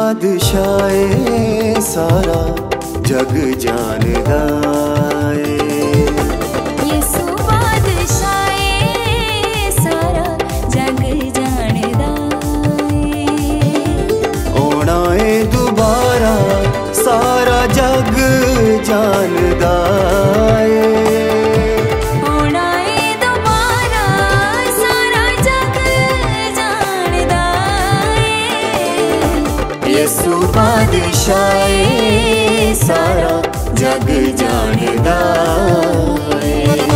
बादशाह सारा जग जानदा है। यसु बादशाह सारा जग जानदा है। होना है दोबारा सारा जग जानदा है। होना है दोबारा सारा जग जानदा है। यसु बादशाह सारा जग जानदा है।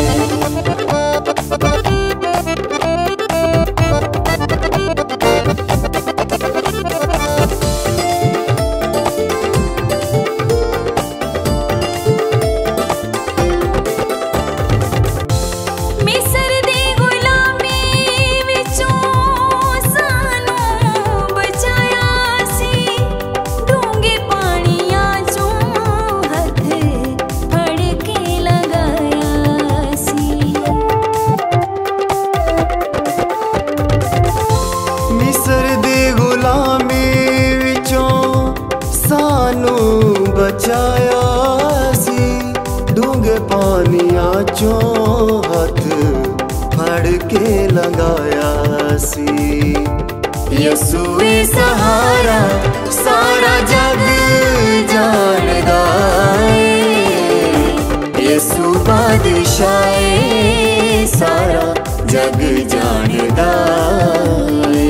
बचाया सी डूंगे पानियां चों हथ फड़ के लगाया सी। यसु सहारा सारा जग जानदा है। यसु बादशाह सारा जग जानदा है।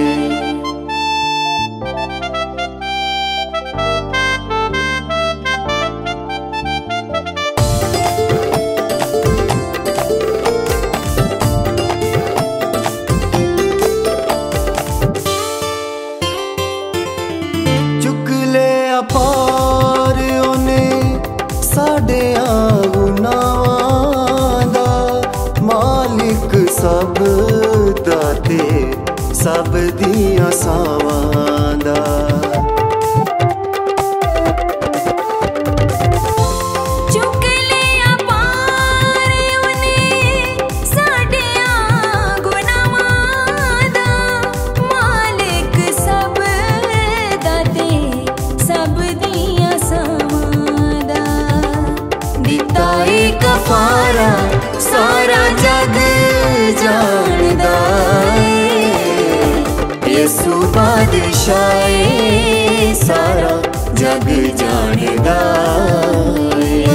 पार ओने साडिया गुनाहां दा मालिक सब दाते सब दियां सावां दा। कफारा सारा जग जानदा है। यसु बादशाह सारा जग जानदा है।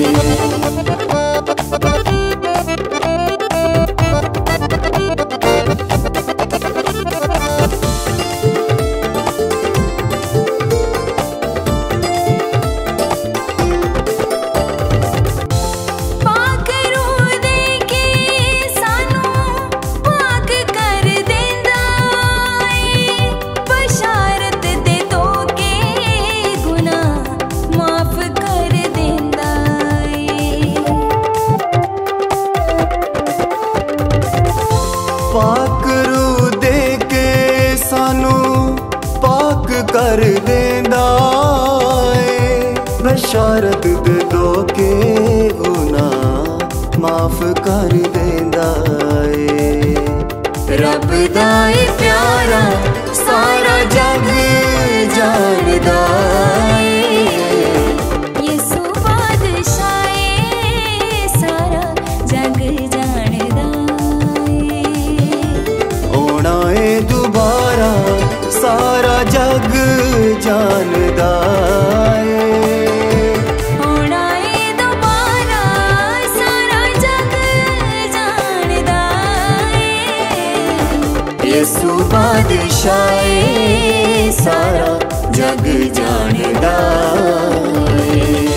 पाक रू दे के सानू पाक कर देंदा है। बशारत दे दो के गुनाह माफ कर देंदा है। रब दा प्यारा सारा जग जानदा है। दोबारा सारा जग जानदा है। होना है दोबारा सारा जग जानदा है। यसु बादशाह सारा जग जानदा है।